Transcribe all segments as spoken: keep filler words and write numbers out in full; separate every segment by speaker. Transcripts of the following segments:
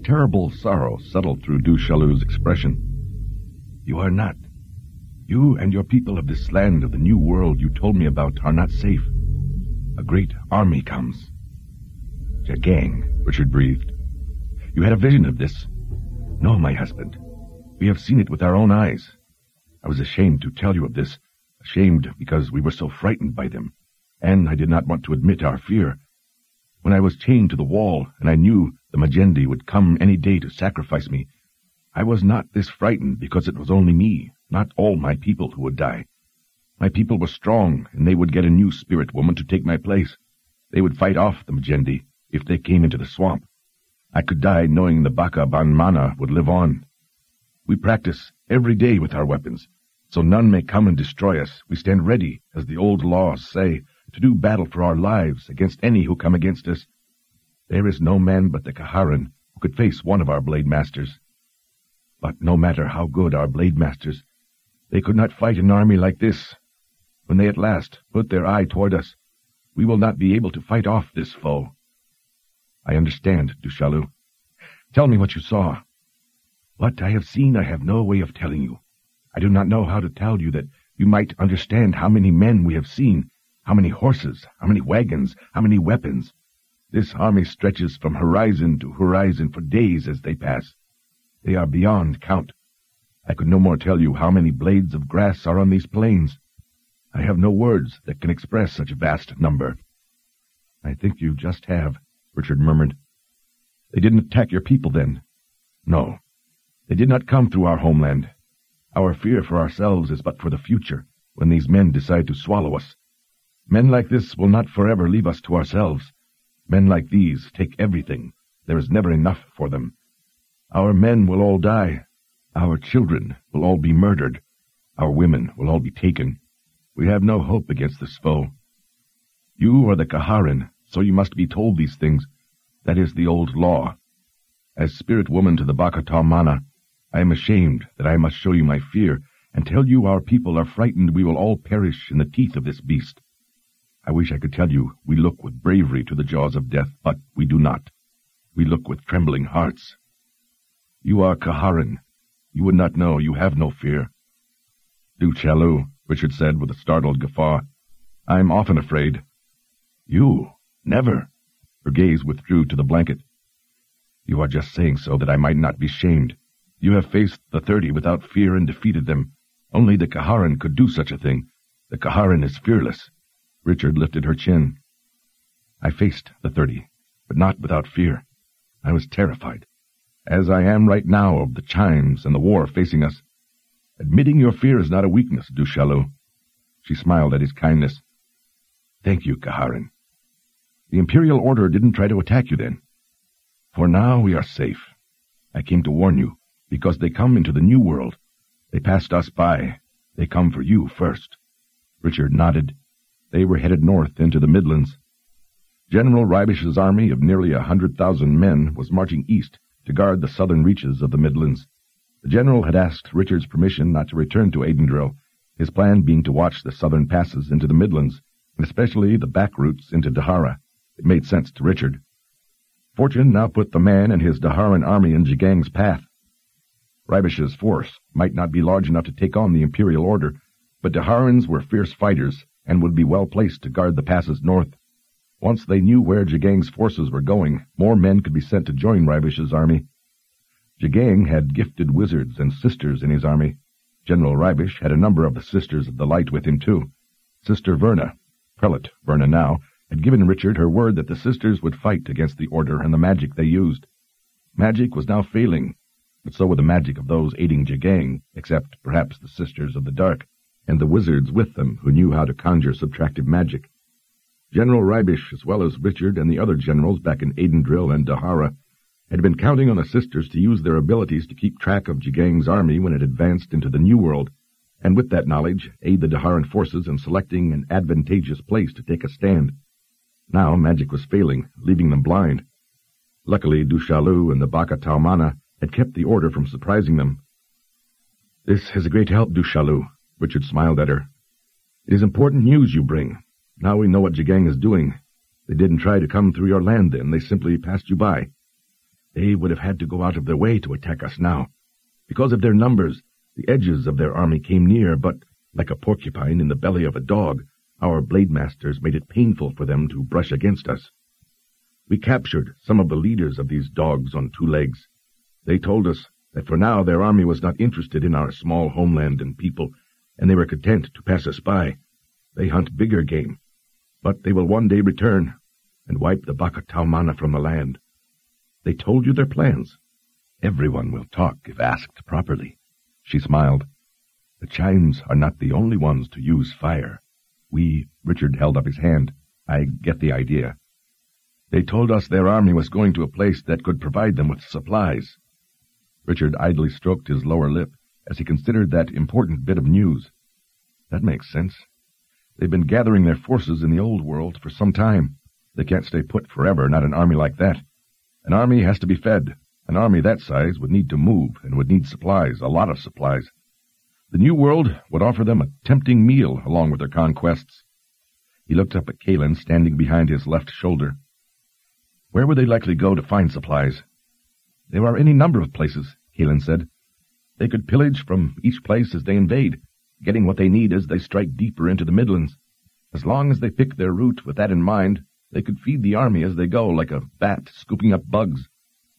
Speaker 1: terrible sorrow settled through Du Chaillu's expression. You are not. You and your people of this land of the New World you told me about are not safe. A great army comes. Jagang, Richard breathed. You had a vision of this? No, my husband. We have seen it with our own eyes. I was ashamed to tell you of this, ashamed because we were so frightened by them, and I did not want to admit our fear. When I was chained to the wall, and I knew the Majendi would come any day to sacrifice me, I was not this frightened because it was only me, not all my people who would die. My people were strong, and they would get a new spirit woman to take my place. They would fight off the Majendi if they came into the swamp. I could die knowing the Baka Banmana would live on. We practice every day with our weapons, so none may come and destroy us. We stand ready, as the old laws say, to do battle for our lives against any who come against us. There is no man but the Kaharan who could face one of our blade masters. But no matter how good our blade masters, they could not fight an army like this. When they at last put their eye toward us, we will not be able to fight off this foe. I understand, Du Chaillu. Tell me what you saw. What I have seen I have no way of telling you. I do not know how to tell you that you might understand how many men we have seen, how many horses, how many wagons, how many weapons. This army stretches from horizon to horizon for days as they pass. They are beyond count. I could no more tell you how many blades of grass are on these plains. I have no words that can express such a vast number. I think you just have, Richard murmured. They didn't attack your people then? No. They did not come through our homeland. Our fear for ourselves is but for the future, when these men decide to swallow us. Men like this will not forever leave us to ourselves. Men like these take everything. There is never enough for them. Our men will all die. Our children will all be murdered. Our women will all be taken. We have no hope against this foe. You are the Kaharan, so you must be told these things. That is the old law. As spirit woman to the Baka Taumana, I am ashamed that I must show you my fear and tell you our people are frightened we will all perish in the teeth of this beast. I wish I could tell you we look with bravery to the jaws of death, but we do not. We look with trembling hearts. You are Kaharan. You would not know. You have no fear. Du Chaillu, Richard said with a startled guffaw. I'm often afraid. You? Never. Her gaze withdrew to the blanket. You are just saying so that I might not be shamed. You have faced the thirty without fear and defeated them. Only the Kaharan could do such a thing. The Kaharan is fearless. Richard lifted her chin. I faced the thirty, but not without fear. I was terrified, as I am right now of the chimes and the war facing us. Admitting your fear is not a weakness, Du Chaillu. She smiled at his kindness. Thank you, Kaharan. The Imperial Order didn't try to attack you then. For now we are safe. I came to warn you, because they come into the New World. They passed us by. They come for you first. Richard nodded. They were headed north into the Midlands. General Rybish's army of nearly a hundred thousand men was marching east to guard the southern reaches of the Midlands. The general had asked Richard's permission not to return to Adendril, his plan being to watch the southern passes into the Midlands, and especially the back routes into Dahara. It made sense to Richard. Fortune now put the man and his Daharan army in Jagang's path. Rybish's force might not be large enough to take on the Imperial Order, but Daharans were fierce fighters and would be well placed to guard the passes north. Once they knew where Jagang's forces were going, more men could be sent to join Rybish's army. Jagang had gifted wizards and sisters in his army. General Rybish had a number of the Sisters of the Light with him, too. Sister Verna, Prelate Verna now, had given Richard her word that the sisters would fight against the Order and the magic they used. Magic was now failing, but so would the magic of those aiding Jagang, except perhaps the Sisters of the Dark, and the wizards with them who knew how to conjure subtractive magic. General Rybish, as well as Richard and the other generals back in Adendril and Dahara, had been counting on the sisters to use their abilities to keep track of Jagang's army when it advanced into the New World, and with that knowledge aid the Daharan forces in selecting an advantageous place to take a stand. Now magic was failing, leaving them blind. Luckily, Du Chaillu and the Baka Taumana had kept the Order from surprising them. This is a great help, Du Chaillu, Richard smiled at her. It is important news you bring. Now we know what Jagang is doing. They didn't try to come through your land then. They simply passed you by. They would have had to go out of their way to attack us now. Because of their numbers, the edges of their army came near, but, like a porcupine in the belly of a dog, our blade masters made it painful for them to brush against us. We captured some of the leaders of these dogs on two legs. They told us that for now their army was not interested in our small homeland and people, and they were content to pass us by. They hunt bigger game, but they will one day return and wipe the Baka Taumana from the land. They told you their plans. Everyone will talk if asked properly. She smiled. The Chimes are not the only ones to use fire. We, Richard held up his hand. I get the idea. They told us their army was going to a place that could provide them with supplies. Richard idly stroked his lower lip as he considered that important bit of news. That makes sense. They've been gathering their forces in the old world for some time. They can't stay put forever, not an army like that. An army has to be fed. An army that size would need to move and would need supplies, a lot of supplies. The New World would offer them a tempting meal along with their conquests. He looked up at Kalen, standing behind his left shoulder. Where would they likely go to find supplies? There are any number of places, Kalen said. They could pillage from each place as they invade, getting what they need as they strike deeper into the Midlands. As long as they pick their route with that in mind, they could feed the army as they go, like a bat scooping up bugs.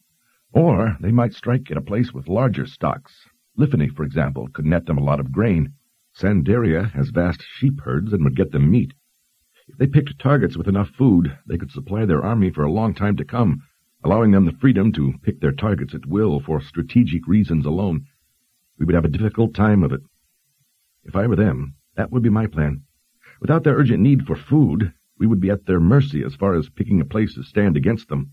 Speaker 1: Or they might strike at a place with larger stocks. Liffany, for example, could net them a lot of grain. Sandaria has vast sheep herds and would get them meat. If they picked targets with enough food, they could supply their army for a long time to come, allowing them the freedom to pick their targets at will for strategic reasons alone. We would have a difficult time of it. If I were them, that would be my plan. Without their urgent need for food, we would be at their mercy as far as picking a place to stand against them.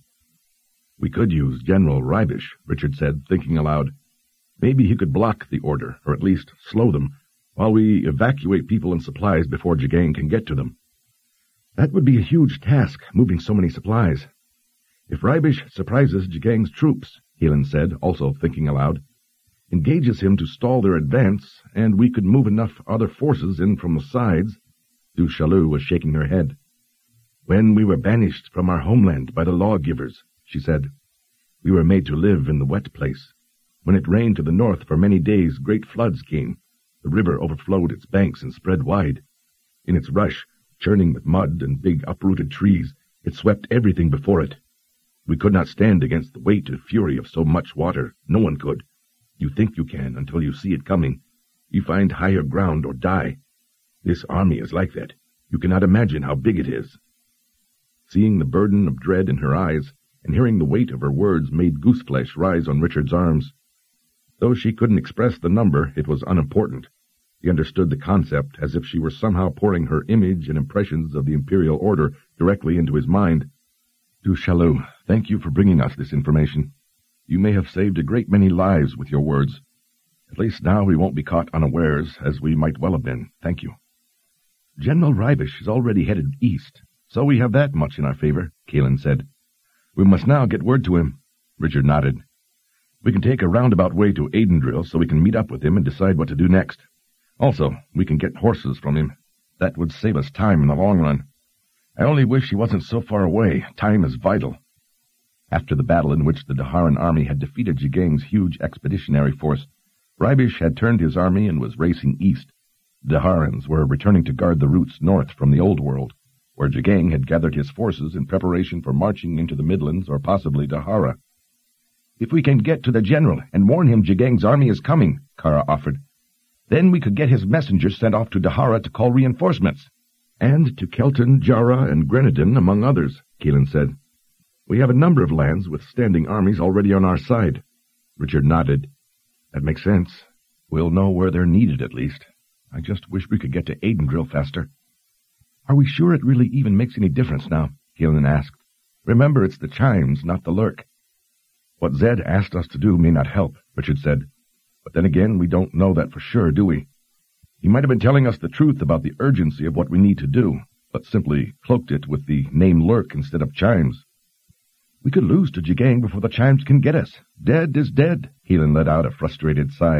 Speaker 1: We could use General Rybish, Richard said, thinking aloud. Maybe he could block the order, or at least slow them, while we evacuate people and supplies before Jigane can get to them. That would be a huge task, moving so many supplies. If Rybish surprises Jigane's troops, Keelan said, also thinking aloud, engages him to stall their advance, and we could move enough other forces in from the sides. Du Chaillu was shaking her head. When we were banished from our homeland by the lawgivers, she said, we were made to live in the wet place. When it rained to the north for many days, great floods came. The river overflowed its banks and spread wide. In its rush, churning with mud and big uprooted trees, it swept everything before it. We could not stand against the weight and fury of so much water. No one could. You think you can until you see it coming. You find higher ground or die. This army is like that. You cannot imagine how big it is. Seeing the burden of dread in her eyes, and hearing the weight of her words made gooseflesh rise on Richard's arms. Though she couldn't express the number, it was unimportant. He understood the concept as if she were somehow pouring her image and impressions of the imperial order directly into his mind. Du Chaillu, thank you for bringing us this information. You may have saved a great many lives with your words. At least now we won't be caught unawares, as we might well have been. Thank you. General Rybish is already headed east, so we have that much in our favor, Keelan said. We must now get word to him. Richard nodded. We can take a roundabout way to Aidendrill so we can meet up with him and decide what to do next. Also, we can get horses from him. That would save us time in the long run. I only wish he wasn't so far away. Time is vital. After the battle in which the Daharan army had defeated Jigane's huge expeditionary force, Rybish had turned his army and was racing east. The Daharans were returning to guard the routes north from the Old World, where Jigane had gathered his forces in preparation for marching into the Midlands or possibly Dahara. If we can get to the general and warn him Jigane's army is coming, Kara offered, then we could get his messengers sent off to Dahara to call reinforcements. And to Kelton, Jara, and Grenadin, among others, Keelan said. We have a number of lands with standing armies already on our side. Richard nodded. That makes sense. We'll know where they're needed, at least. I just wish we could get to Aidendrill faster. Are we sure it really even makes any difference now? Keelan asked. Remember, it's the chimes, not the lurk. What Zed asked us to do may not help, Richard said. But then again, we don't know that for sure, do we? He might have been telling us the truth about the urgency of what we need to do, but simply cloaked it with the name Lurk instead of chimes. We could lose to Jigane before the chimes can get us. Dead is dead, Keelan let out a frustrated sigh.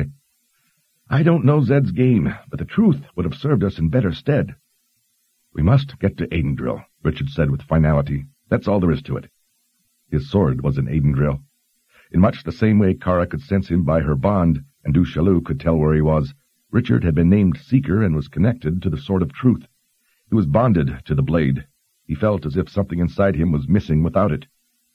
Speaker 1: I don't know Zed's game, but the truth would have served us in better stead. We must get to Aidendrill, Richard said with finality. That's all there is to it. His sword was in Aidendrill. In much the same way Kara could sense him by her bond, and Du Chaillu could tell where he was, Richard had been named Seeker and was connected to the Sword of Truth. He was bonded to the blade. He felt as if something inside him was missing without it.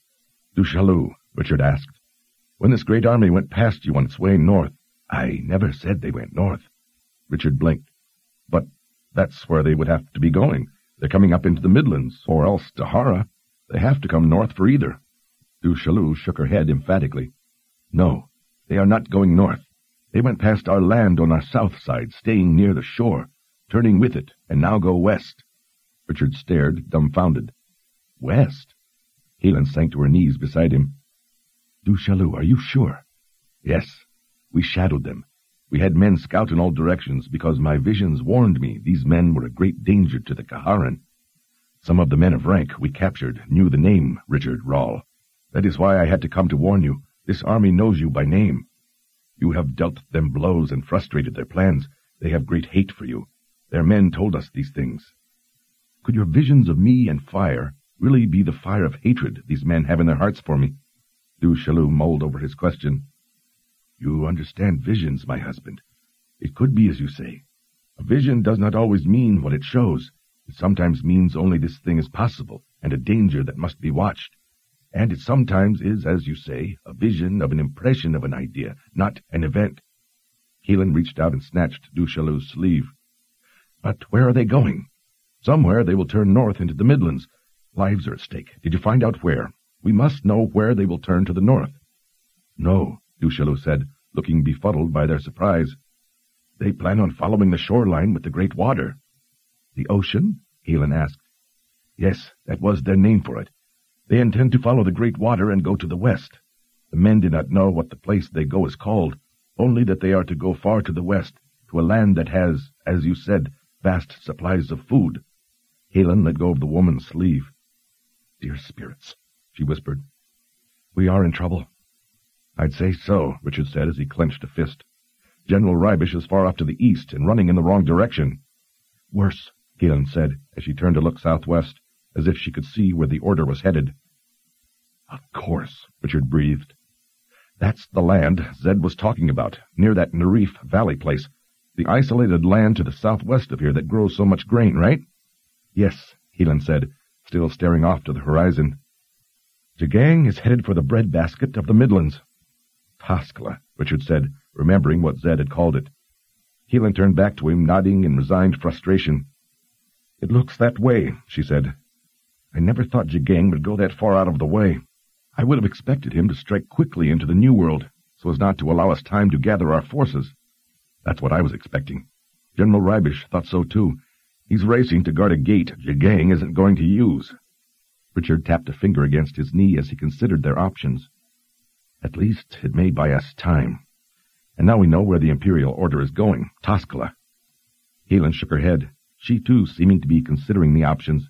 Speaker 1: Du Chaillu, Richard asked, when this great army went past you on its way north, I never said they went north. Richard blinked. But that's where they would have to be going. They're coming up into the Midlands, or else to Hara. They have to come north for either. Du Chaillu shook her head emphatically. No, they are not going north. They went past our land on our south side, staying near the shore, turning with it, and now go west. Richard stared, dumbfounded. West? Helen sank to her knees beside him. Du Chaillu, are you sure? Yes. We shadowed them. We had men scout in all directions, because my visions warned me these men were a great danger to the Kaharan. Some of the men of rank we captured knew the name Richard Rahl. That is why I had to come to warn you. This army knows you by name. You have dealt them blows and frustrated their plans. They have great hate for you. Their men told us these things. Could your visions of me and fire really be the fire of hatred these men have in their hearts for me? Du Chaillu mulled over his question. You understand visions, my husband. It could be as you say. A vision does not always mean what it shows. It sometimes means only this thing is possible, and a danger that must be watched. And it sometimes is, as you say, a vision of an impression of an idea, not an event. Helen reached out and snatched Du Chaillu's sleeve. But where are they going? Somewhere they will turn north into the Midlands. Lives are at stake. Did you find out where? We must know where they will turn to the north. No, Du Chaillu said, looking befuddled by their surprise. They plan on following the shoreline with the great water. The ocean? Helen asked. Yes, that was their name for it. They intend to follow the great water and go to the west. The men do not know what the place they go is called, only that they are to go far to the west, to a land that has, as you said, vast supplies of food. Helen let go of the woman's sleeve. Dear spirits, she whispered. We are in trouble. I'd say so, Richard said as he clenched a fist. General Rybish is far off to the east and running in the wrong direction. Worse, Helen said as she turned to look southwest, as if she could see where the order was headed. Of course, Richard breathed. That's the land Zed was talking about, near that Narif Valley place. The isolated land to the southwest of here that grows so much grain, right? Yes, Helen said, still staring off to the horizon. Jagang is headed for the breadbasket of the Midlands. Taskla, Richard said, remembering what Zed had called it. Helen turned back to him, nodding in resigned frustration. It looks that way, she said. I never thought Jagang would go that far out of the way. I would have expected him to strike quickly into the New World, so as not to allow us time to gather our forces. That's what I was expecting. General Rybish thought so too. He's racing to guard a gate Jagang isn't going to use. Richard tapped a finger against his knee as he considered their options. At least it may buy us time. And now we know where the Imperial Order is going, Taskala. Helen shook her head, she too seeming to be considering the options.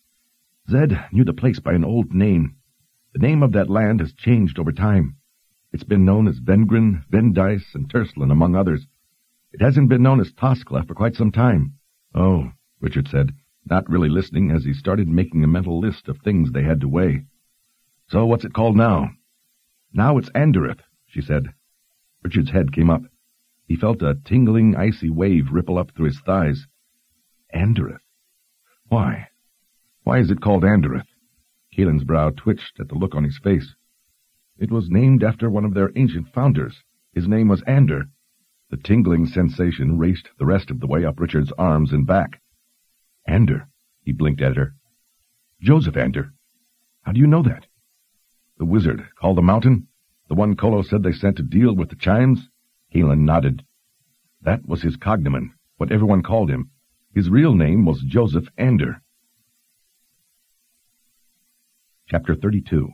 Speaker 1: Zed knew the place by an old name. The name of that land has changed over time. It's been known as Vengrin, Vendice, and Turslin, among others. It hasn't been known as Taskla for quite some time. Oh, Richard said, not really listening as he started making a mental list of things they had to weigh. So what's it called now? Now it's Andereth, she said. Richard's head came up. He felt a tingling, icy wave ripple up through his thighs. Andereth? Why? Why is it called Andereth? Keelan's brow twitched at the look on his face. It was named after one of their ancient founders. His name was Ander. The tingling sensation raced the rest of the way up Richard's arms and back. Ander, he blinked at her. Joseph Ander. How do you know that? The wizard called the mountain? The one Kolo said they sent to deal with the chimes? Keelan nodded. That was his cognomen, what everyone called him. His real name was Joseph Ander. Chapter thirty-two.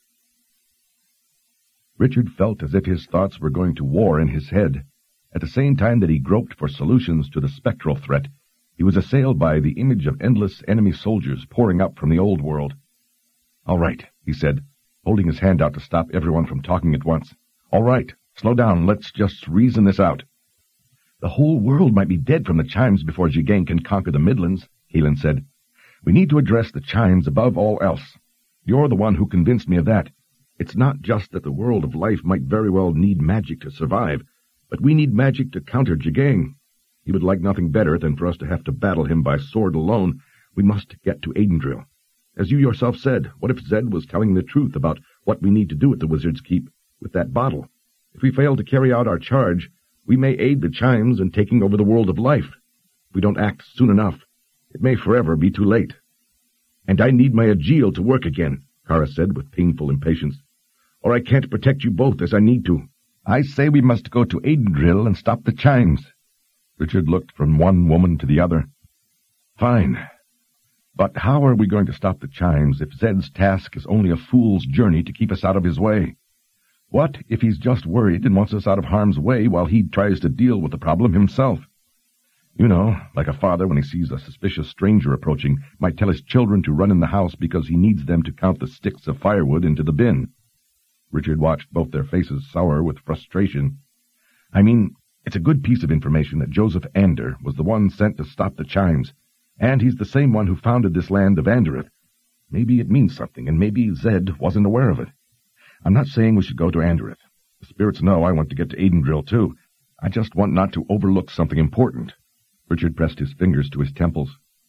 Speaker 1: Richard felt as if his thoughts were going to war in his head. At the same time that he groped for solutions to the spectral threat, he was assailed by the image of endless enemy soldiers pouring up from the old world. All right, he said, holding his hand out to stop everyone from talking at once. All right, slow down, let's just reason this out. The whole world might be dead from the chimes before Jagang can conquer the Midlands, Keelan said. We need to address the chimes above all else. You're the one who convinced me of that. It's not just that the world of life might very well need magic to survive, but we need magic to counter Jagang. He would like nothing better than for us to have to battle him by sword alone. We must get to Aidendril. As you yourself said, what if Zed was telling the truth about what we need to do at the Wizard's Keep with that bottle? If we fail to carry out our charge, we may aid the Chimes in taking over the world of life. If we don't act soon enough, it may forever be too late. And I need my Aegil to work again, Kara said with painful impatience, or I can't protect you both as I need to. I say we must go to Aidendril and stop the Chimes. Richard looked from one woman to the other. Fine. But how are we going to stop the Chimes if Zed's task is only a fool's journey to keep us out of his way? What if he's just worried and wants us out of harm's way while he tries to deal with the problem himself? You know, like a father when he sees a suspicious stranger approaching might tell his children to run in the house because he needs them to count the sticks of firewood into the bin. Richard watched both their faces sour with frustration. I mean, it's a good piece of information that Joseph Ander was the one sent to stop the Chimes, and he's the same one who founded this land of Andereth. Maybe it means something, and maybe Zed wasn't aware of it. I'm not saying we should go to Andereth. The spirits know I want to get to Aidendril, too. I just want not to overlook something important. Richard pressed his fingers to his temples.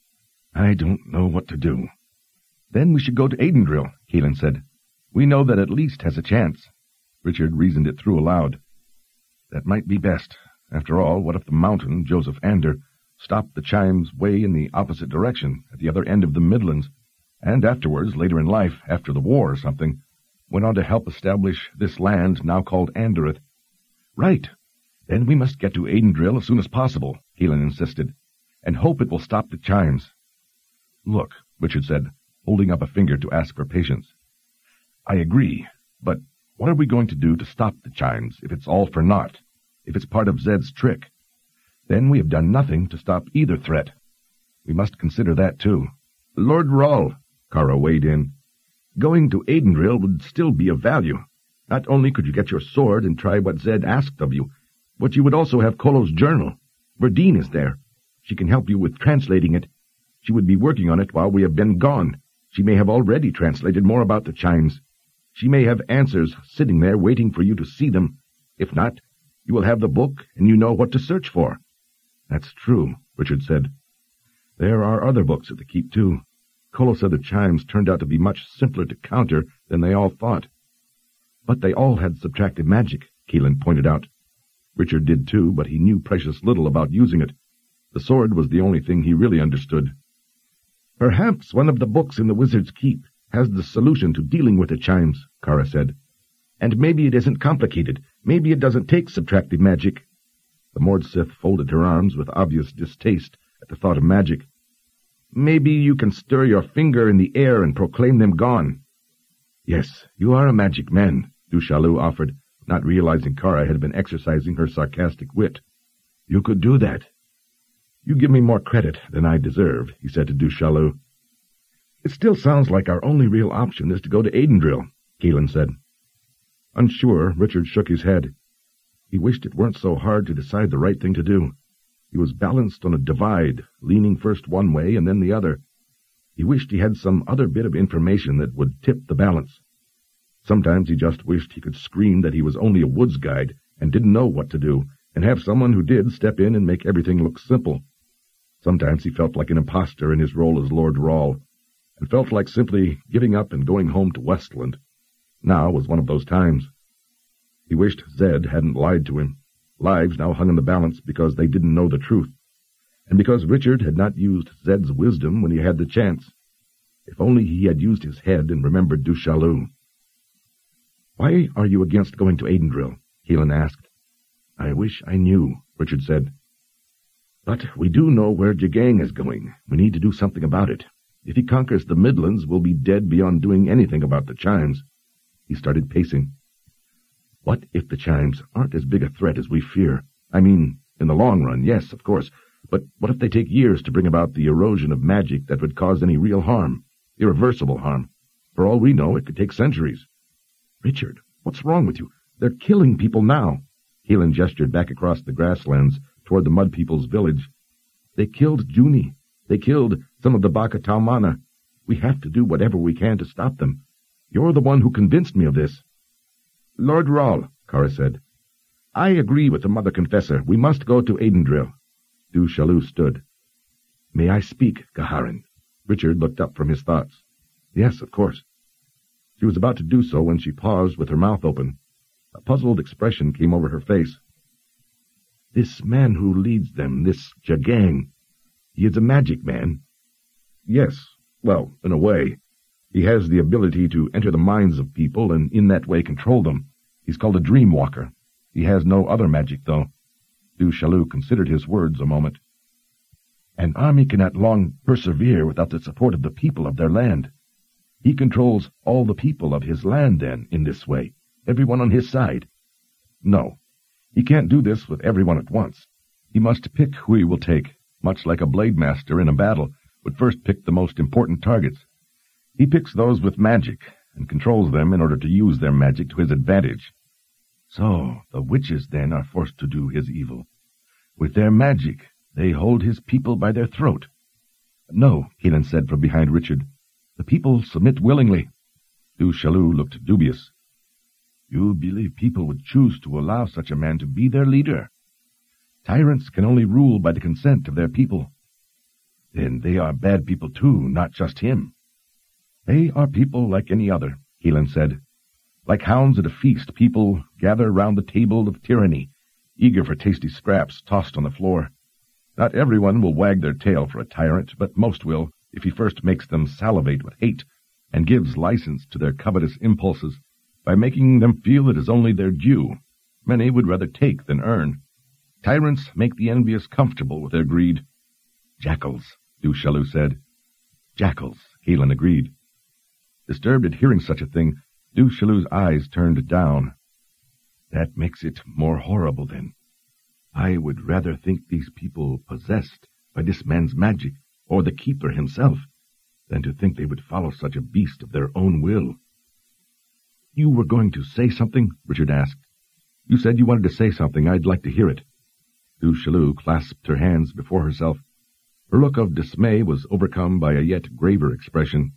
Speaker 1: I don't know what to do. Then we should go to Aidendril, Keelan said. We know that at least has a chance. Richard reasoned it through aloud. That might be best. After all, what if the mountain, Joseph Ander, stopped the Chimes way in the opposite direction, at the other end of the Midlands, and afterwards, later in life, after the war or something, went on to help establish this land now called Andereth? Right. Then we must get to Aidendril as soon as possible, Keelan insisted, and hope it will stop the Chimes. Look, Richard said, holding up a finger to ask for patience. I agree, but what are we going to do to stop the Chimes if it's all for naught, if it's part of Zed's trick? Then we have done nothing to stop either threat. We must consider that, too. Lord Ral, Kara weighed in. Going to Aidendril would still be of value. Not only could you get your sword and try what Zed asked of you, but you would also have Kolo's journal. Verdine is there. She can help you with translating it. She would be working on it while we have been gone. She may have already translated more about the Chimes. She may have answers sitting there waiting for you to see them. If not, you will have the book and you know what to search for. That's true, Richard said. There are other books at the keep, too. Kolo said the Chimes turned out to be much simpler to counter than they all thought. But they all had subtractive magic, Keelan pointed out. Richard did too, but he knew precious little about using it. The sword was the only thing he really understood. Perhaps one of the books in the Wizard's Keep has the solution to dealing with the Chimes, Kara said. And maybe it isn't complicated. Maybe it doesn't take subtractive magic. The Mordsith folded her arms with obvious distaste at the thought of magic. Maybe you can stir your finger in the air and proclaim them gone. Yes, you are a magic man, Du Chaillu offered, not realizing Kara had been exercising her sarcastic wit. You could do that. You give me more credit than I deserve, he said to Du Chaillu. It still sounds like our only real option is to go to Aidendril, Keelan said. Unsure, Richard shook his head. He wished it weren't so hard to decide the right thing to do. He was balanced on a divide, leaning first one way and then the other. He wished he had some other bit of information that would tip the balance. Sometimes he just wished he could scream that he was only a woods guide and didn't know what to do, and have someone who did step in and make everything look simple. Sometimes he felt like an imposter in his role as Lord Ral, and felt like simply giving up and going home to Westland. Now was one of those times. He wished Zed hadn't lied to him. Lives now hung in the balance because they didn't know the truth, and because Richard had not used Zed's wisdom when he had the chance. If only he had used his head and remembered Du Chaillu. Why are you against going to Aidendril? Keelan asked. I wish I knew, Richard said. But we do know where Jagang is going. We need to do something about it. If he conquers the Midlands, we'll be dead beyond doing anything about the Chimes. He started pacing. What if the Chimes aren't as big a threat as we fear? I mean, in the long run, yes, of course. But what if they take years to bring about the erosion of magic that would cause any real harm? Irreversible harm. For all we know, it could take centuries. Richard, what's wrong with you? They're killing people now. Keelan gestured back across the grasslands toward the Mud People's village. They killed Juni. They killed some of the Baka Taumana. We have to do whatever we can to stop them. You're the one who convinced me of this. Lord Rahl, Kara said, I agree with the Mother Confessor. We must go to Adendril. Du Chaillu stood. May I speak, Gaharin? Richard looked up from his thoughts. Yes, of course. She was about to do so when she paused with her mouth open. A puzzled expression came over her face. This man who leads them, this Jagang, he is a magic man. Yes, well, in a way. He has the ability to enter the minds of people and in that way control them. He's called a dream walker. He has no other magic, though. Du Chaillu considered his words a moment. An army cannot long persevere without the support of the people of their land. He controls all the people of his land, then, in this way, everyone on his side. No, he can't do this with everyone at once. He must pick who he will take, much like a blade master in a battle would first pick the most important targets. He picks those with magic, and controls them in order to use their magic to his advantage. So, the witches, then, are forced to do his evil. With their magic, they hold his people by their throat. No, Keelan said from behind Richard. The people submit willingly. Du Chaillu looked dubious. You believe people would choose to allow such a man to be their leader? Tyrants can only rule by the consent of their people. Then they are bad people too, not just him. They are people like any other, Keelan said. Like hounds at a feast, people gather round the table of tyranny, eager for tasty scraps tossed on the floor. Not everyone will wag their tail for a tyrant, but most will, if he first makes them salivate with hate, and gives license to their covetous impulses by making them feel it is only their due. Many would rather take than earn. Tyrants make the envious comfortable with their greed. Jackals, Du Chaillu said. Jackals, Keelan agreed. Disturbed at hearing such a thing, Du Chaillu's eyes turned down. That makes it more horrible, then. I would rather think these people possessed by this man's magic, or the Keeper himself, than to think they would follow such a beast of their own will. You were going to say something? Richard asked. You said you wanted to say something. I'd like to hear it. Du Chaillu clasped her hands before herself. Her look of dismay was overcome by a yet graver expression.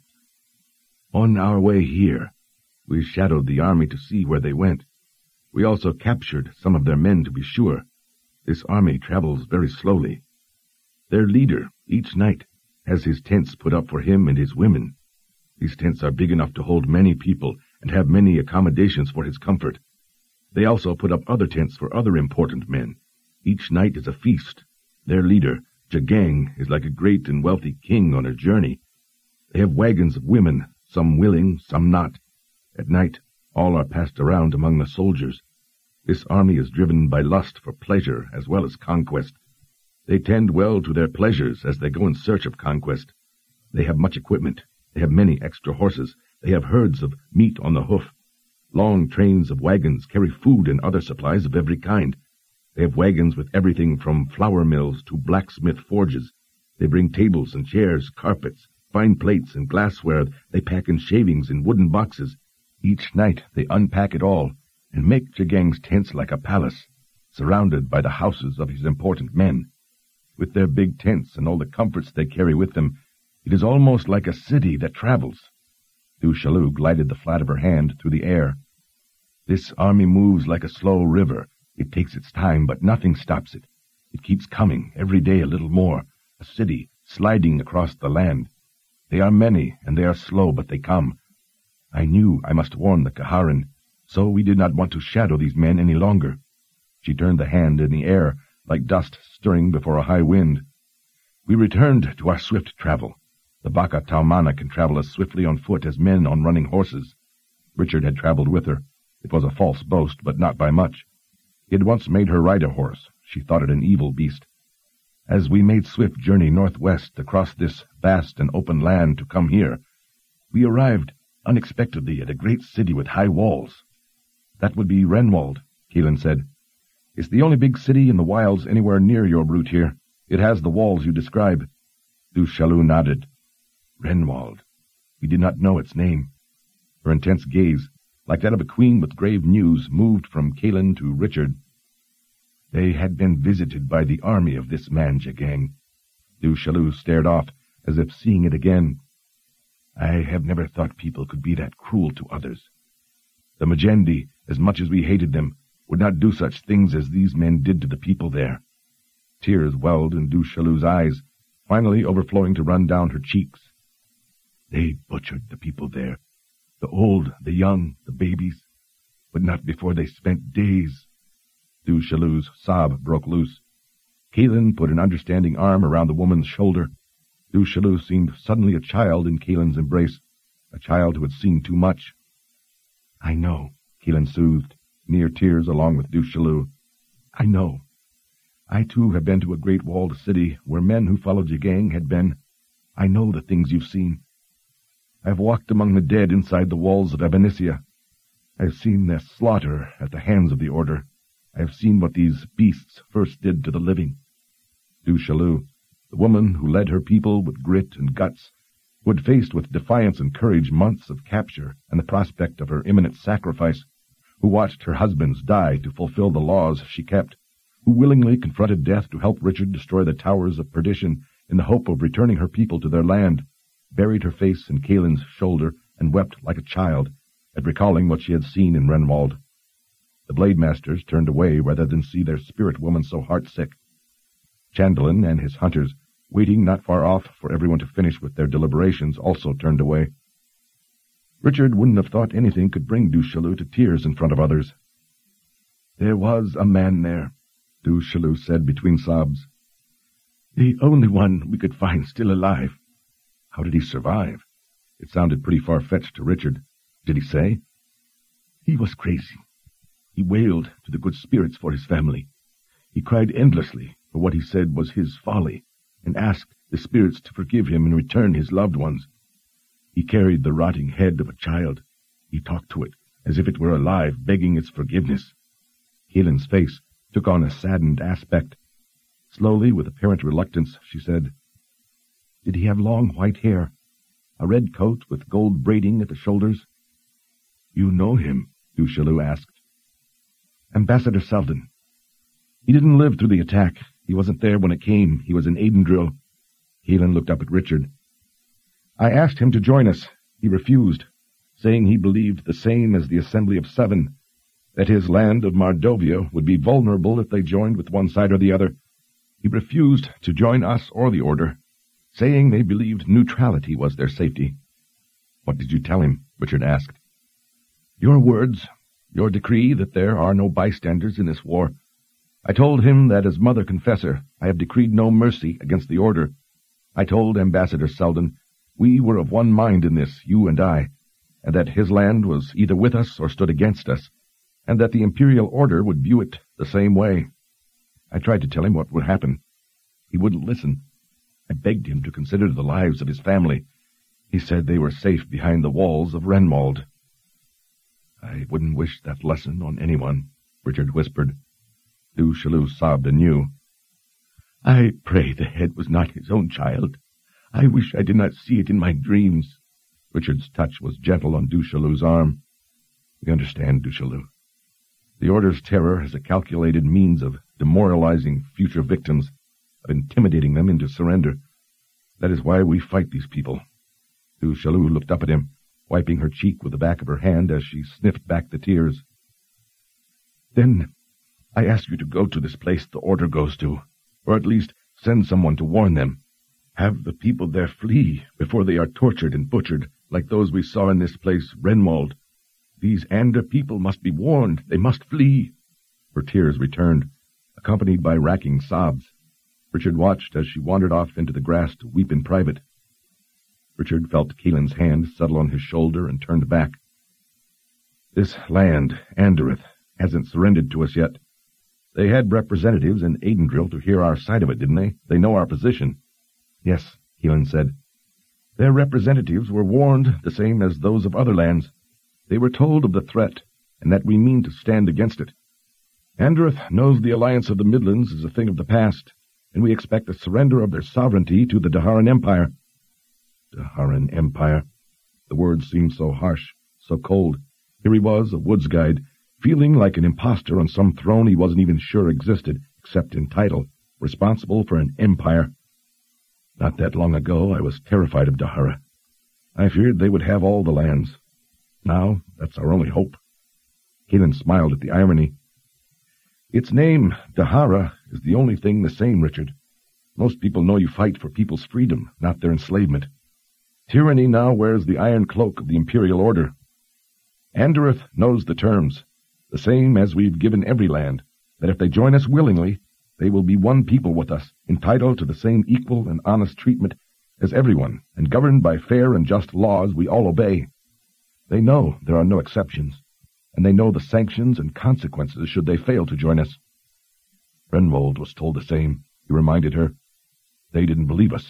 Speaker 1: On our way here, we shadowed the army to see where they went. We also captured some of their men, to be sure. This army travels very slowly. Their leader, each night, has his tents put up for him and his women. These tents are big enough to hold many people and have many accommodations for his comfort. They also put up other tents for other important men. Each night is a feast. Their leader, Jagang, is like a great and wealthy king on a journey. They have wagons of women, some willing, some not. At night, all are passed around among the soldiers. This army is driven by lust for pleasure as well as conquest. They tend well to their pleasures as they go in search of conquest. They have much equipment. They have many extra horses. They have herds of meat on the hoof. Long trains of wagons carry food and other supplies of every kind. They have wagons with everything from flour mills to blacksmith forges. They bring tables and chairs, carpets, fine plates and glassware. They pack in shavings in wooden boxes. Each night they unpack it all and make Jagang's tents like a palace, surrounded by the houses of his important men. With their big tents and all the comforts they carry with them, it is almost like a city that travels. Du Chaillu glided the flat of her hand through the air. This army moves like a slow river. It takes its time, but nothing stops it. It keeps coming, every day a little more, a city sliding across the land. They are many, and they are slow, but they come. I knew I must warn the Gaharin, so we did not want to shadow these men any longer. She turned the hand in the air, like dust stirring before a high wind. We returned to our swift travel. The Baka Taumana can travel as swiftly on foot as men on running horses. Richard had traveled with her. It was a false boast, but not by much. He had once made her ride a horse. She thought it an evil beast. As we made swift journey northwest across this vast and open land to come here, we arrived unexpectedly at a great city with high walls. That would be Renwald, Keelan said. It's the only big city in the wilds anywhere near your route here. It has the walls you describe. Du Chaillu nodded. Renwald. We did not know its name. Her intense gaze, like that of a queen with grave news, moved from Keelan to Richard. They had been visited by the army of this man, Jagang. Du Chaillu stared off, as if seeing it again. I have never thought people could be that cruel to others. The Majendi, as much as we hated them, would not do such things as these men did to the people there. Tears welled in Du Chaillu's eyes, finally overflowing to run down her cheeks. They butchered the people there, the old, the young, the babies, but not before they spent days. Du Chaillu's sob broke loose. Kalin put an understanding arm around the woman's shoulder. Du Chaillu seemed suddenly a child in Kalin's embrace, a child who had seen too much. I know, Kalin soothed, near tears along with Du Chaillu. I know. I, too, have been to a great walled city where men who followed Jigang had been. I know the things you've seen. I have walked among the dead inside the walls of Abanisia. I have seen their slaughter at the hands of the Order. I have seen what these beasts first did to the living. Du Chaillu, the woman who led her people with grit and guts, who had faced with defiance and courage months of capture and the prospect of her imminent sacrifice, who watched her husbands die to fulfill the laws she kept, who willingly confronted death to help Richard destroy the towers of perdition in the hope of returning her people to their land, buried her face in Kalin's shoulder and wept like a child at recalling what she had seen in Renwald. The blade masters turned away rather than see their spirit woman so heartsick. Chandlin and his hunters, waiting not far off for everyone to finish with their deliberations, also turned away. Richard wouldn't have thought anything could bring Du Chaillu to tears in front of others. There was a man there, Du Chaillu said between sobs. The only one we could find still alive. How did he survive? It sounded pretty far-fetched to Richard. Did he say? He was crazy. He wailed to the good spirits for his family. He cried endlessly for what he said was his folly, and asked the spirits to forgive him and return his loved ones. He carried the rotting head of a child. He talked to it as if it were alive, begging its forgiveness. Kalin's face took on a saddened aspect. Slowly, with apparent reluctance, she said, Did he have long white hair, a red coat with gold braiding at the shoulders? You know him, Du Chaillu asked. Ambassador Selden. He didn't live through the attack. He wasn't there when it came. He was in Aidendrill. Kalin looked up at Richard. I asked him to join us. He refused, saying he believed the same as the Assembly of Seven, that his land of Mardovia would be vulnerable if they joined with one side or the other. He refused to join us or the Order, saying they believed neutrality was their safety. What did you tell him? Richard asked. Your words, your decree that there are no bystanders in this war. I told him that as Mother Confessor, I have decreed no mercy against the Order. I told Ambassador Selden we were of one mind in this, you and I, and that his land was either with us or stood against us, and that the Imperial Order would view it the same way. I tried to tell him what would happen. He wouldn't listen. I begged him to consider the lives of his family. He said they were safe behind the walls of Renwald. I wouldn't wish that lesson on anyone, Richard whispered. Du Chaillu sobbed anew. I pray the head was not his own child. I wish I did not see it in my dreams. Richard's touch was gentle on Du Chaillu's arm. We understand, Du Chaillu. The Order's terror is a calculated means of demoralizing future victims, of intimidating them into surrender. That is why we fight these people. Du Chaillu looked up at him, wiping her cheek with the back of her hand as she sniffed back the tears. Then I ask you to go to this place the Order goes to, or at least send someone to warn them. Have the people there flee before they are tortured and butchered like those we saw in this place, Renwald. These Ander people must be warned. They must flee. Her tears returned, accompanied by racking sobs. Richard watched as she wandered off into the grass to weep in private. Richard felt Kalin's hand settle on his shoulder and turned back. This land, Andereth, hasn't surrendered to us yet. They had representatives in Aidendrill to hear our side of it, didn't they? They know our position. Yes, Kalin said. Their representatives were warned the same as those of other lands. They were told of the threat, and that we mean to stand against it. Andereth knows the alliance of the Midlands is a thing of the past, and we expect a surrender of their sovereignty to the Daharan Empire. Daharan Empire. The words seemed so harsh, so cold. Here he was, a woods guide, feeling like an imposter on some throne he wasn't even sure existed, except in title, responsible for an empire. Not that long ago I was terrified of Dahara. I feared they would have all the lands. Now, that's our only hope." Kaelin smiled at the irony. "Its name, Dahara, is the only thing the same, Richard. Most people know you fight for people's freedom, not their enslavement. Tyranny now wears the iron cloak of the Imperial Order. Andereth knows the terms, the same as we've given every land, that if they join us willingly, they will be one people with us, entitled to the same equal and honest treatment as everyone, and governed by fair and just laws we all obey. They know there are no exceptions, and they know the sanctions and consequences should they fail to join us." Renwold was told the same. He reminded her, "They didn't believe us."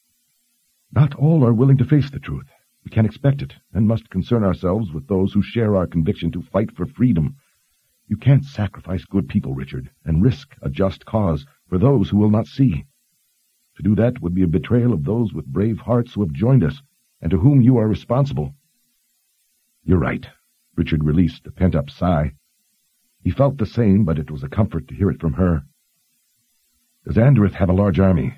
Speaker 1: "Not all are willing to face the truth. We can't expect it, and must concern ourselves with those who share our conviction to fight for freedom. You can't sacrifice good people, Richard, and risk a just cause for those who will not see. To do that would be a betrayal of those with brave hearts who have joined us, and to whom you are responsible." "You're right." Richard released a pent-up sigh. He felt the same, but it was a comfort to hear it from her. "Does Andereth have a large army?"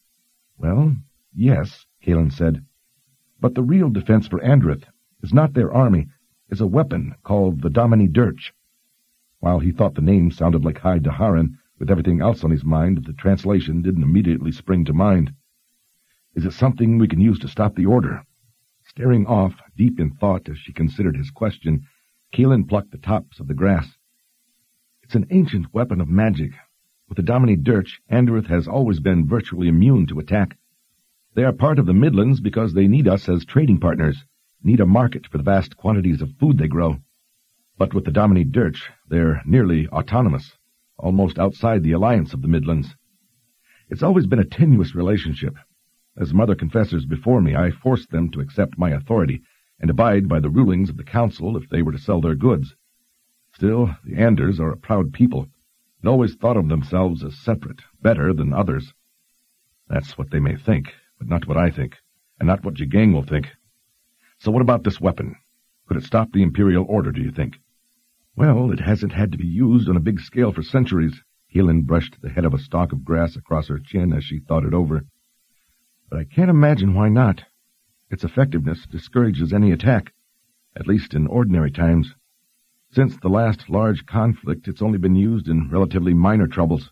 Speaker 1: "Well, yes," Kaelin said. "But the real defense for Andereth is not their army, is a weapon called the Domini Dirch." While he thought the name sounded like High Daharan, with everything else on his mind, the translation didn't immediately spring to mind. "Is it something we can use to stop the Order?" Staring off, deep in thought as she considered his question, Kaelin plucked the tops of the grass. "It's an ancient weapon of magic. With the Domini Dirch, Andereth has always been virtually immune to attack. They are part of the Midlands because they need us as trading partners, need a market for the vast quantities of food they grow. But with the Domini Dirch, they're nearly autonomous, almost outside the alliance of the Midlands. It's always been a tenuous relationship. As Mother confessors before me, I forced them to accept my authority and abide by the rulings of the Council if they were to sell their goods. Still, the Anders are a proud people, and always thought of themselves as separate, better than others. That's what they may think, but not what I think, and not what Jigang will think. So what about this weapon? Could it stop the Imperial Order, do you think?" "Well, it hasn't had to be used on a big scale for centuries." Kaelin brushed the head of a stalk of grass across her chin as she thought it over. "But I can't imagine why not. Its effectiveness discourages any attack, at least in ordinary times. Since the last large conflict, it's only been used in relatively minor troubles."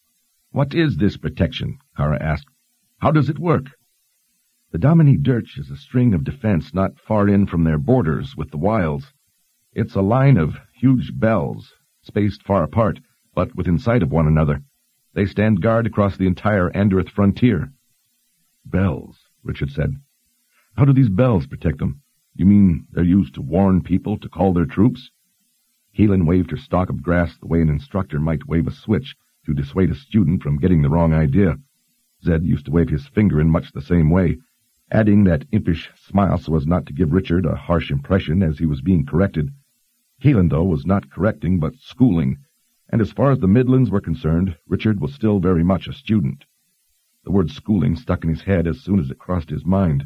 Speaker 1: "What is this protection?" Kara asked. "How does it work?" "The Domini Dirch is a string of defense not far in from their borders with the wilds. It's a line of huge bells, spaced far apart, but within sight of one another. They stand guard across the entire Andereth frontier." "Bells," Richard said. "How do these bells protect them? You mean they're used to warn people to call their troops?" Kaelin waved her stalk of grass the way an instructor might wave a switch to dissuade a student from getting the wrong idea. Zed used to wave his finger in much the same way, adding that impish smile so as not to give Richard a harsh impression as he was being corrected. Kaelin, though, was not correcting but schooling, and as far as the Midlands were concerned, Richard was still very much a student. The word schooling stuck in his head as soon as it crossed his mind.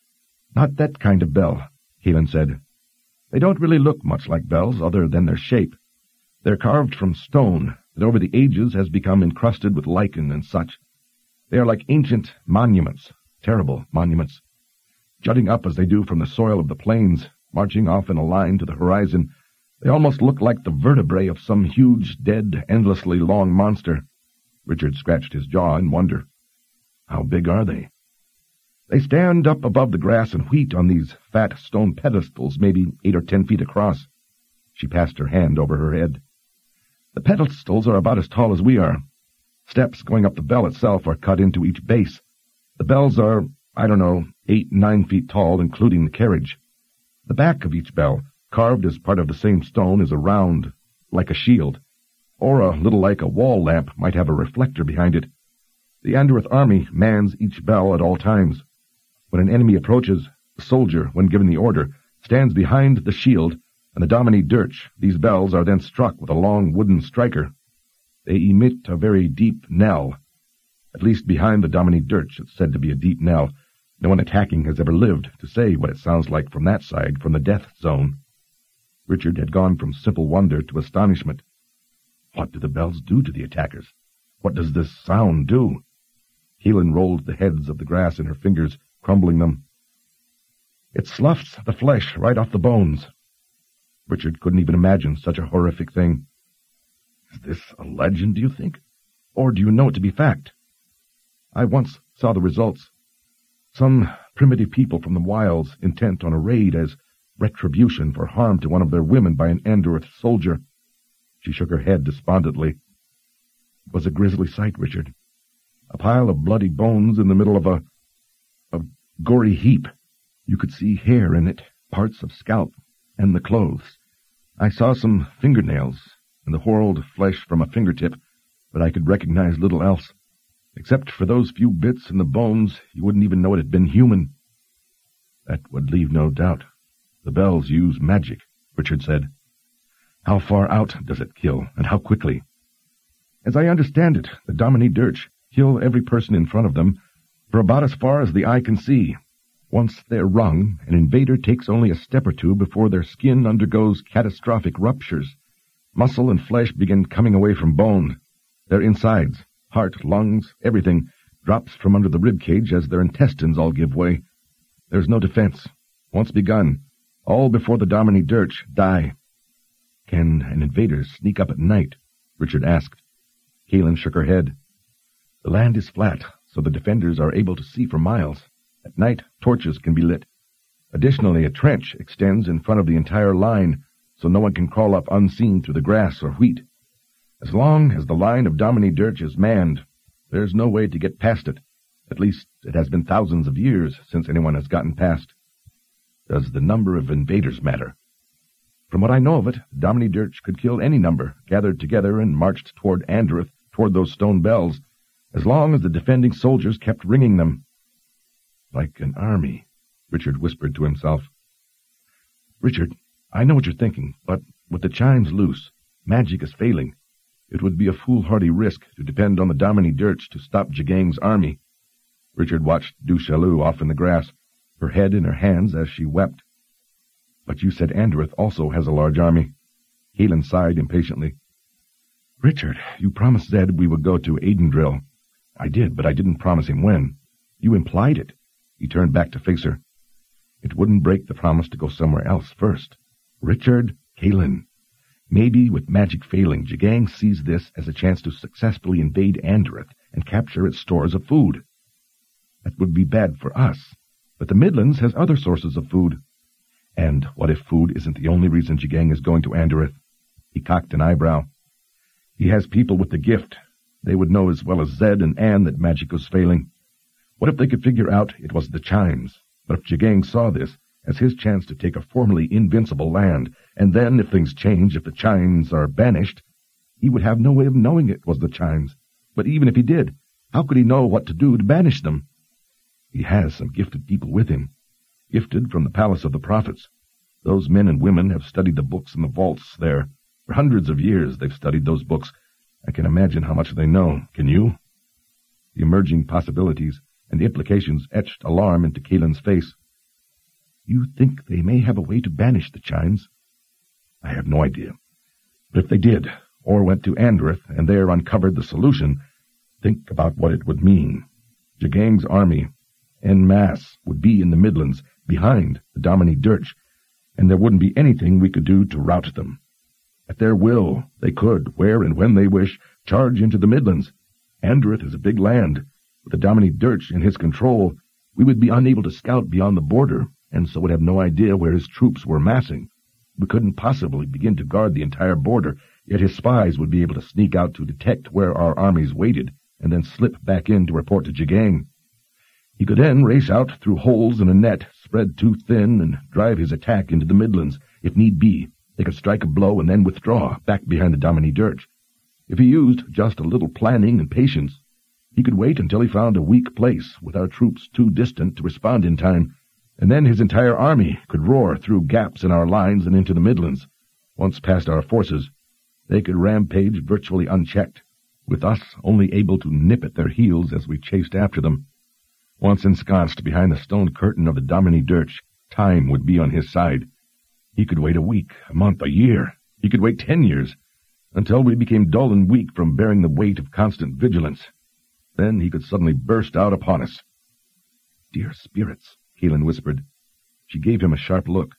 Speaker 1: "Not that kind of bell," Kaelin said. "They don't really look much like bells other than their shape. They're carved from stone that over the ages has become encrusted with lichen and such. They are like ancient monuments, terrible monuments. Jutting up as they do from the soil of the plains, marching off in a line to the horizon, they almost look like the vertebrae of some huge, dead, endlessly long monster." Richard scratched his jaw in wonder. "How big are they?" "They stand up above the grass and wheat on these fat stone pedestals, maybe eight or ten feet across." She passed her hand over her head. "The pedestals are about as tall as we are. Steps going up the bell itself are cut into each base. The bells are, I don't know, eight, nine feet tall, including the carriage. The back of each bell, carved as part of the same stone, is a round, like a shield, or a little like a wall lamp might have a reflector behind it. The Andereth army mans each bell at all times. When an enemy approaches, the soldier, when given the order, stands behind the shield, and the Domini Dirch. These bells are then struck with a long wooden striker. They emit a very deep knell. At least behind the Domini Dirch it's said to be a deep knell. No one attacking has ever lived to say what it sounds like from that side, from the death zone." Richard had gone from simple wonder to astonishment. "What do the bells do to the attackers? What does this sound do?" Kaelin rolled the heads of the grass in her fingers, crumbling them. It sloughs the flesh right off the bones. Richard couldn't even imagine such a horrific thing. Is this a legend, do you think? Or do you know it to be fact? I once saw the results. Some primitive people from the wilds intent on a raid as retribution for harm to one of their women by an Andorith soldier. She shook her head despondently. It was a grisly sight, Richard. A pile of bloody bones in the middle of a, a gory heap. You could see hair in it, parts of scalp, and the clothes. I saw some fingernails and the whorled flesh from a fingertip, but I could recognize little else. Except for those few bits in the bones, you wouldn't even know it had been human. That would leave no doubt. The bells use magic, Richard said. How far out does it kill, and how quickly? As I understand it, the Domini Dirch kill every person in front of them for about as far as the eye can see. Once they're wrung, an invader takes only a step or two before their skin undergoes catastrophic ruptures. Muscle and flesh begin coming away from bone. Their insides, heart, lungs, everything, drops from under the rib cage as their intestines all give way. There's no defense. Once begun, all before the Domini Dirch die. Can an invader sneak up at night? Richard asked. Kaelin shook her head. The land is flat, so the defenders are able to see for miles. At night, torches can be lit. Additionally, a trench extends in front of the entire line, so no one can crawl up unseen through the grass or wheat. As long as the line of Domini Dirch is manned, there's no way to get past it. At least it has been thousands of years since anyone has gotten past. Does the number of invaders matter? From what I know of it, Domini Dirch could kill any number, gathered together and marched toward Andorith, toward those stone bells, as long as the defending soldiers kept ringing them. Like an army, Richard whispered to himself. Richard, I know what you're thinking, but with the chimes loose, magic is failing. It would be a foolhardy risk to depend on the Domini Dirch to stop Jagang's army. Richard watched Du Chaillu off in the grass, her head in her hands as she wept. But you said Andorith also has a large army. Kaelin sighed impatiently. Richard, you promised Zed we would go to Aidendril. I did, but I didn't promise him when. You implied it. He turned back to face her. It wouldn't break the promise to go somewhere else first. Richard, Kaelin. Maybe, with magic failing, Jagang sees this as a chance to successfully invade Andorith and capture its stores of food. That would be bad for us, but the Midlands has other sources of food. And what if food isn't the only reason Jagang is going to Andorith? He cocked an eyebrow. He has people with the gift. They would know as well as Zed and Anne that magic was failing. What if they could figure out it was the chimes? But if Jagang saw this as his chance to take a formerly invincible land, and then, if things change, if the chimes are banished, he would have no way of knowing it was the chimes. But even if he did, how could he know what to do to banish them? He has some gifted people with him, gifted from the Palace of the Prophets. Those men and women have studied the books in the vaults there. For hundreds of years they've studied those books. I can imagine how much they know. Can you? The emerging possibilities and the implications etched alarm into Kaelin's face. You think they may have a way to banish the chimes? I have no idea. But if they did, or went to Andorith and there uncovered the solution, think about what it would mean. Jagang's army, en masse, would be in the Midlands, behind the Domini Dirch, and there wouldn't be anything we could do to rout them. At their will, they could, where and when they wish, charge into the Midlands. Andorith is a big land. With the Domini Dirch in his control, we would be unable to scout beyond the border, and so would have no idea where his troops were massing. We couldn't possibly begin to guard the entire border, yet his spies would be able to sneak out to detect where our armies waited, and then slip back in to report to Jagang. He could then race out through holes in a net, spread too thin, and drive his attack into the Midlands. If need be, they could strike a blow and then withdraw, back behind the Domini Dirch. If he used just a little planning and patience, he could wait until he found a weak place, with our troops too distant to respond in time, and then his entire army could roar through gaps in our lines and into the Midlands. Once past our forces, they could rampage virtually unchecked, with us only able to nip at their heels as we chased after them. Once ensconced behind the stone curtain of the Domini Dirch, time would be on his side. He could wait a week, a month, a year. He could wait ten years, until we became dull and weak from bearing the weight of constant vigilance. Then he could suddenly burst out upon us. Dear spirits, Kaelin whispered. She gave him a sharp look.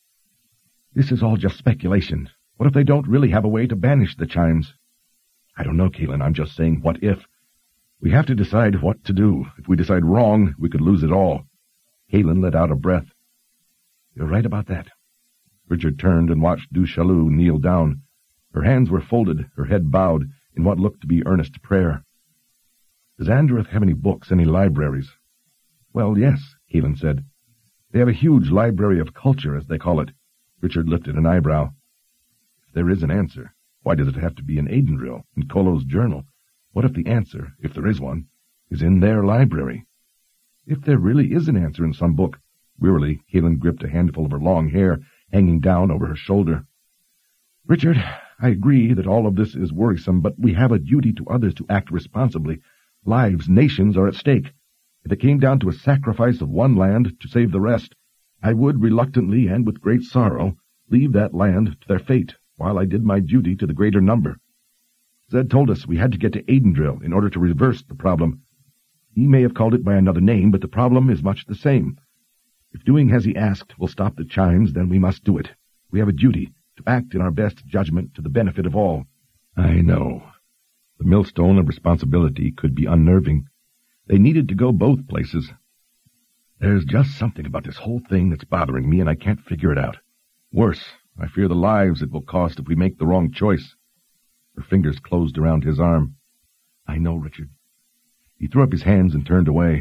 Speaker 1: This is all just speculation. What if they don't really have a way to banish the chimes? I don't know, Caitlin. I'm just saying, what if? We have to decide what to do. If we decide wrong, we could lose it all. Caitlin let out a breath. You're right about that. Richard turned and watched Du Chaillu kneel down. Her hands were folded, her head bowed, in what looked to be earnest prayer. Does Andereth have any books, any libraries? Well, yes, Caitlin said. They have a huge library of culture, as they call it. Richard lifted an eyebrow. If there is an answer, why does it have to be in Aidendril, in Kolo's journal? What if the answer, if there is one, is in their library? If there really is an answer in some book. Wearily, Caitlin gripped a handful of her long hair, hanging down over her shoulder. Richard, I agree that all of this is worrisome, but we have a duty to others to act responsibly. Lives, nations are at stake. If it came down to a sacrifice of one land to save the rest, I would reluctantly and with great sorrow leave that land to their fate while I did my duty to the greater number. Zed told us we had to get to Aidendril in order to reverse the problem. He may have called it by another name, but the problem is much the same. If doing as he asked will stop the chimes, then we must do it. We have a duty to act in our best judgment to the benefit of all. I know. The millstone of responsibility could be unnerving. They needed to go both places. There's just something about this whole thing that's bothering me, and I can't figure it out. Worse, I fear the lives it will cost if we make the wrong choice. Her fingers closed around his arm. I know, Richard. He threw up his hands and turned away.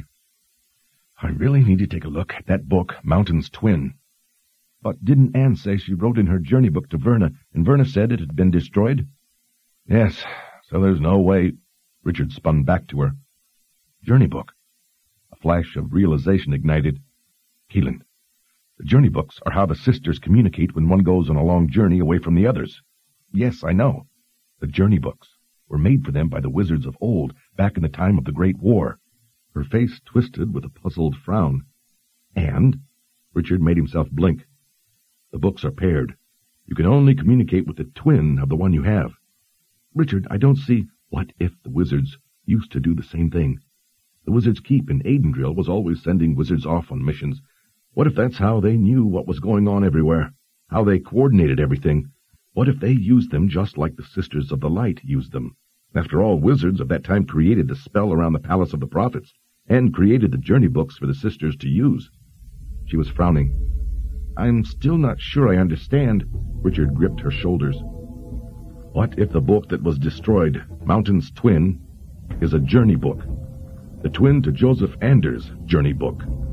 Speaker 1: I really need to take a look at that book, Mountain's Twin. But didn't Anne say she wrote in her journey book to Verna, and Verna said it had been destroyed? Yes, so there's no way. Richard spun back to her. Journey book. A flash of realization ignited. Caitlin, the journey books are how the sisters communicate when one goes on a long journey away from the others. Yes, I know. The journey books were made for them by the wizards of old, back in the time of the Great War. Her face twisted with a puzzled frown. And? Richard made himself blink. The books are paired. You can only communicate with the twin of the one you have. Richard, I don't see... What if the wizards used to do the same thing? The Wizard's Keep in Aidendril was always sending wizards off on missions. What if that's how they knew what was going on everywhere? How they coordinated everything? What if they used them just like the Sisters of the Light used them? After all, wizards of that time created the spell around the Palace of the Prophets, and created the journey books for the sisters to use. She was frowning. I'm still not sure I understand. Richard gripped her shoulders. What if the book that was destroyed, Mountain's Twin, is a journey book? The twin to Joseph Anders' journey book.